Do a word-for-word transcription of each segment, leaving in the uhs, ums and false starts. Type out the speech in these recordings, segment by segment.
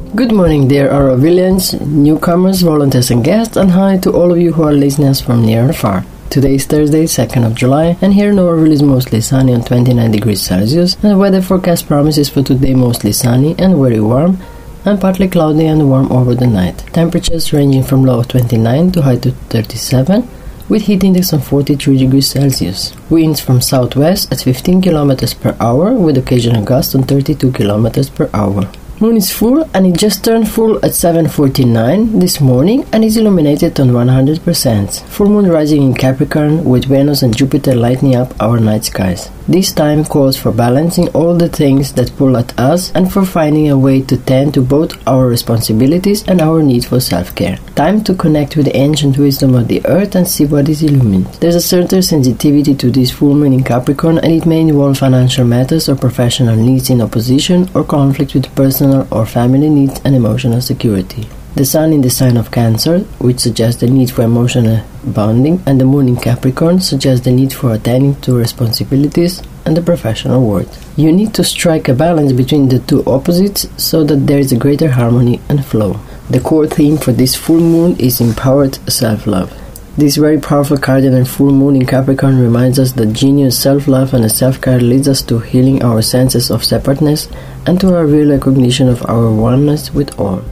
Good morning, dear Aurovilians, newcomers, volunteers and guests, and hi to all of you who are listening from near and far. Today is Thursday, second of July, and here in Auroville is mostly sunny and twenty-nine degrees Celsius, and the weather forecast promises for today mostly sunny and very warm, and partly cloudy and warm over the night. Temperatures ranging from low of twenty-nine to high to thirty-seven, with heat index on forty-three degrees Celsius. Winds from southwest at fifteen kilometers per hour, with occasional gusts on thirty-two kilometers per hour. Moon is full, and it just turned full at seven forty-nine this morning and is illuminated on one hundred percent. Full moon rising in Capricorn, with Venus and Jupiter lighting up our night skies. This time calls for balancing all the things that pull at us and for finding a way to tend to both our responsibilities and our need for self-care. Time to connect with the ancient wisdom of the earth and see what is illumined. There's a certain sensitivity to this full moon in Capricorn, and it may involve financial matters or professional needs in opposition or conflict with personal or family needs and emotional security. The Sun in the sign of Cancer, which suggests the need for emotional bonding, and the Moon in Capricorn suggests the need for attending to responsibilities and the professional world. You need to strike a balance between the two opposites so that there is a greater harmony and flow. The core theme for this full moon is empowered self-love. This very powerful cardinal full moon in Capricorn reminds us that genuine self-love and self-care leads us to healing our senses of separateness and to a real recognition of our oneness with all.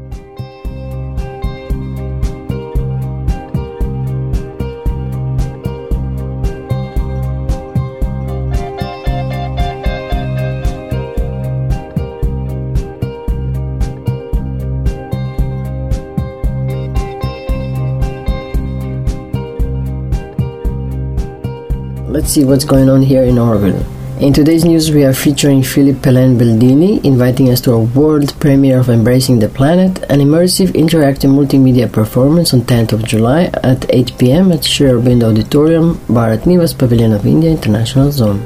Let's see what's going on here in Auroville. In today's news, we are featuring Philippe Pellin Baldini, inviting us to a world premiere of Embracing the Planet, an immersive interactive multimedia performance on tenth of July at eight p.m. at Sri Aurobindo Auditorium, Bharat Nivas, Pavilion of India, International Zone.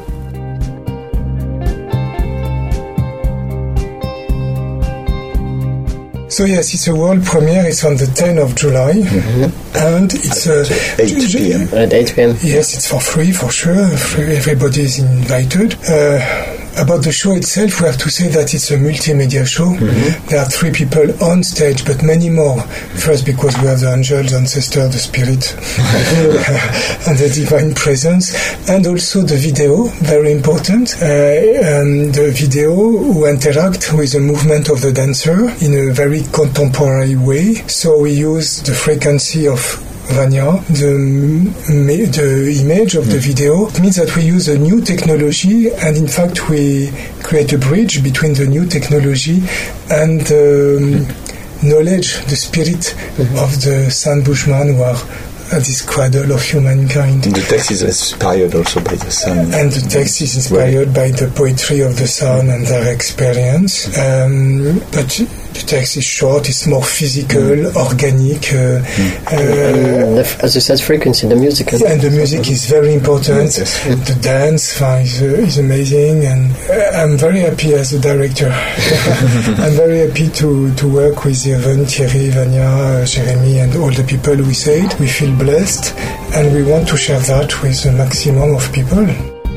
So yes, it's a world premiere. It's on the tenth of July, mm-hmm. and it's at uh, eight p.m. At eight p.m. Yes, it's for free, for sure. Free, everybody is invited. Uh, about the show itself, we have to say that it's a multimedia show. Mm-hmm. There are three people on stage, but many more. First, because we have the angels, ancestor, the spirit, and the divine presence, and also the video, very important. Uh, um, the video who interact with the movement of the dancer in a very contemporary way. So we use the frequency of Vanya, the, the image of the video. It means that we use a new technology, and in fact we create a bridge between the new technology and the um, knowledge, the spirit mm-hmm. of the Saint Bushman who are at this cradle of humankind. And the text is inspired also by the sun. And the text is inspired right. by the poetry of the sun and their experience. Um, but the text is short, it's more physical, mm. organic. Uh, mm. uh, and the, as you said, frequency, the music. And the music is very important. Yes. The dance uh, is, uh, is amazing, and uh, I'm very happy as a director. I'm very happy to, to work with Yvonne, Thierry, Vanya, uh, Jeremy, and all the people we said. We feel blessed, and we want to share that with the maximum of people.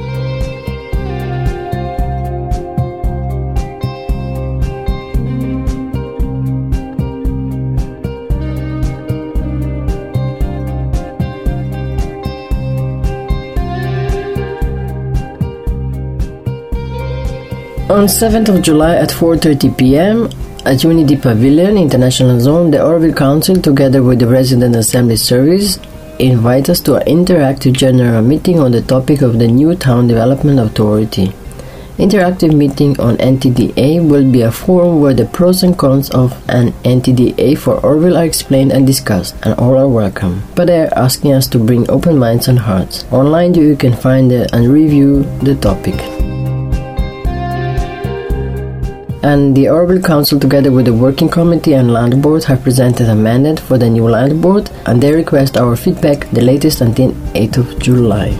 On seventh of July at four thirty p.m. at Unity Pavilion, International Zone, the Auroville Council, together with the Resident Assembly Service, invite us to an interactive general meeting on the topic of the new Town Development Authority. Interactive meeting on N T D A will be a forum where the pros and cons of an N T D A for Auroville are explained and discussed, and all are welcome. But they are asking us to bring open minds and hearts. Online you can find the, and review the topic. And the Auroville Council, together with the Working Committee and Land Board, have presented a mandate for the new Land Board, and they request our feedback the latest until eighth of July.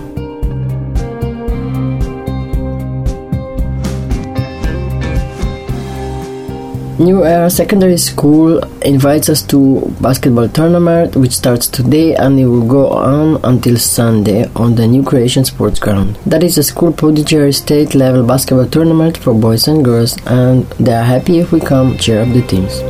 New Era Secondary School invites us to basketball tournament, which starts today and it will go on until Sunday on the New Creation Sports Ground. That is a school Puducherry state level basketball tournament for boys and girls, and they are happy if we come cheer up the teams.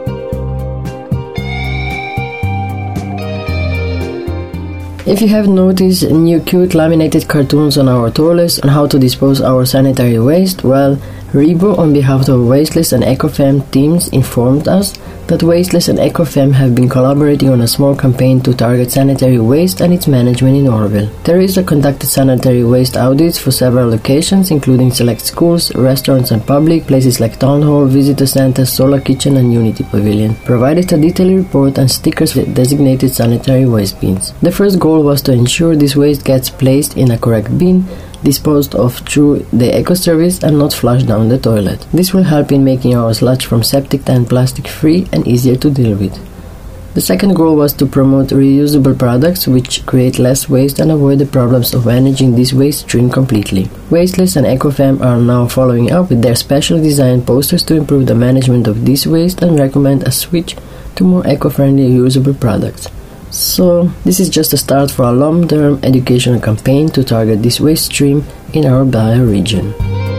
If you have noticed new cute laminated cartoons on our toilets on how to dispose our sanitary waste, well, Rebo, on behalf of Wasteless and EcoFam teams, informed us that Wasteless and EcoFam have been collaborating on a small campaign to target sanitary waste and its management in Oroville. Teresa conducted sanitary waste audits for several locations, including select schools, restaurants and public places like Town Hall, Visitor Center, Solar Kitchen and Unity Pavilion, provided a detailed report and stickers with designated sanitary waste bins. The first goal was to ensure this waste gets placed in a correct bin, disposed of through the eco-service and not flushed down the toilet. This will help in making our sludge from septic tank plastic free and easier to deal with. The second goal was to promote reusable products which create less waste and avoid the problems of managing this waste stream completely. Wasteless and EcoFam are now following up with their specially designed posters to improve the management of this waste and recommend a switch to more eco-friendly reusable products. So, this is just a start for a long-term educational campaign to target this waste stream in our Baja region.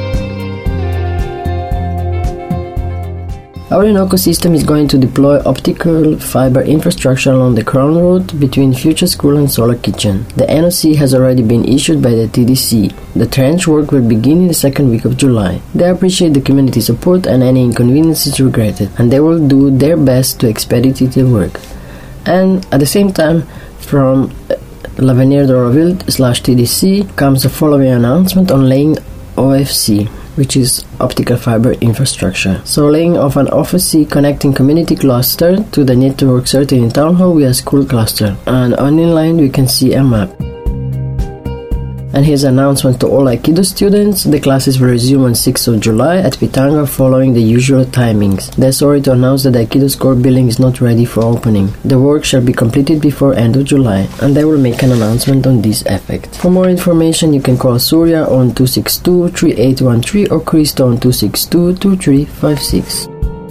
Our Orinoco system is going to deploy optical fiber infrastructure along the Crown Road between Future School and Solar Kitchen. The N O C has already been issued by the T D C. The trench work will begin in the second week of July. They appreciate the community support and any inconvenience is regretted, and they will do their best to expedite the work. And at the same time, from L'Avenir d'Oroville slash T D C comes the following announcement on laying O F C, which is optical fiber infrastructure. So laying of an O F C connecting community cluster to the network circuit in Town Hall with a school cluster. And on inline we can see a map. And here's an announcement to all Aikido students. The classes will resume on sixth of July at Pitanga following the usual timings. They're sorry to announce that the Aikido School building is not ready for opening. The work shall be completed before end of July, and they will make an announcement on this effect. For more information, you can call Surya on two six two, three eight one three or Christo on two six two, two three five six.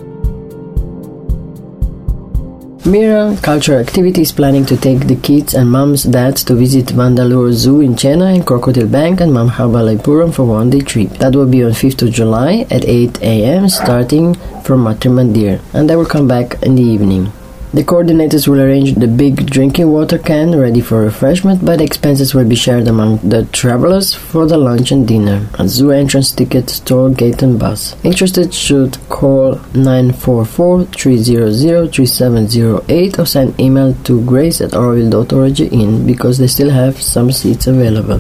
Mira Cultural Activity is planning to take the kids and mom's dads to visit Vandalur Zoo in Chennai and Crocodile Bank and Mahabalipuram for one day trip. That will be on fifth of July at eight a.m. starting from Matrimandir, and they will come back in the evening. The coordinators will arrange the big drinking water can ready for refreshment, but expenses will be shared among the travelers for the lunch and dinner, a zoo entrance ticket, store, gate and bus. Interested should call nine four four, three zero zero, three seven zero eight or send email to grace at oroville dot org in because they still have some seats available.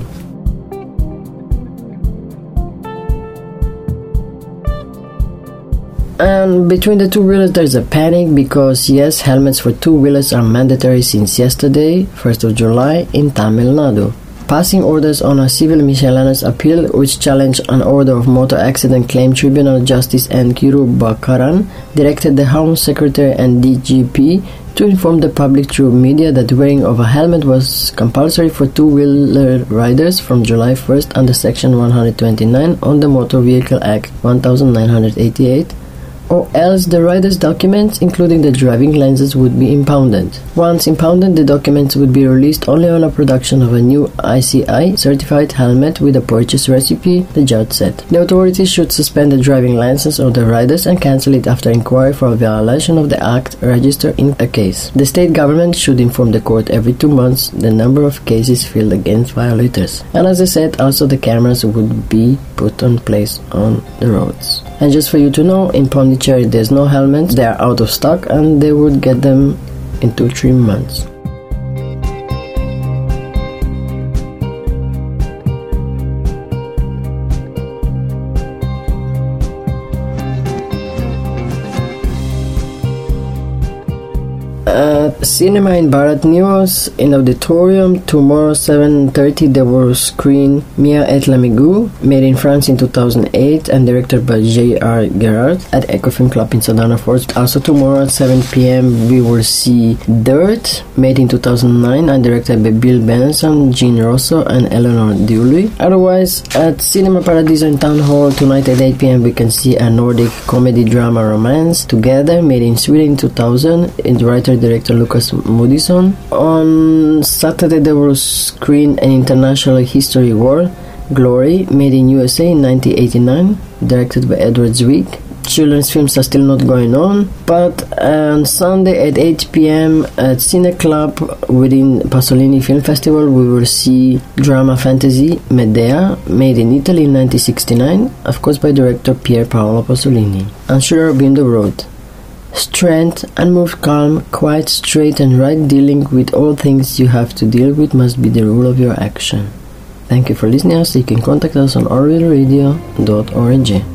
And between the two-wheelers there's a panic because yes, helmets for two-wheelers are mandatory since yesterday, first of July, in Tamil Nadu. Passing orders on a civil miscellaneous appeal which challenged an order of Motor Accident Claim Tribunal Justice N. Kiru Bakaran directed the Home Secretary and D G P to inform the public through media that wearing of a helmet was compulsory for two-wheeler riders from July first under Section one hundred twenty-nine on the Motor Vehicle Act nineteen eighty-eight, or else the rider's documents, including the driving licenses, would be impounded. Once impounded, the documents would be released only on a production of a new I C I certified helmet with a purchase recipe, the judge said. The authorities should suspend the driving license of the riders and cancel it after inquiry for a violation of the act registered in a case. The state government should inform the court every two months the number of cases filed against violators. And as I said, also the cameras would be put on place on the roads. And just for you to know, in Pondicherry there's no helmets, they are out of stock and they would get them in two to three months. At Cinema in Bharat News in Auditorium, tomorrow seven thirty they will screen Mia et l'Amigou, made in France in two thousand eight and directed by J R Gerard at Ecofilm Club in Sedona Force. Also tomorrow at seven p.m. we will see Dirt, made in two thousand nine and directed by Bill Benson, Jean Rosso and Eleanor Dewey. Otherwise, at Cinema Paradiso in Town Hall tonight at eight p.m. we can see a Nordic comedy drama romance, Together, made in Sweden in two thousand, in the writer-director Lucas Moodysson. On Saturday they will screen an international history war, Glory, made in U S A in nineteen eighty-nine, directed by Edward Zwick. Children's films are still not going on, but on Sunday at eight p.m. at Cine Club within Pasolini Film Festival we will see drama fantasy Medea, made in Italy in nineteen sixty-nine, of course by director Pier Paolo Pasolini. Unsure of being the road. Strength, unmoved calm, quiet, straight and right, dealing with all things you have to deal with must be the rule of your action. Thank you for listening us. You can contact us on orville radio dot org.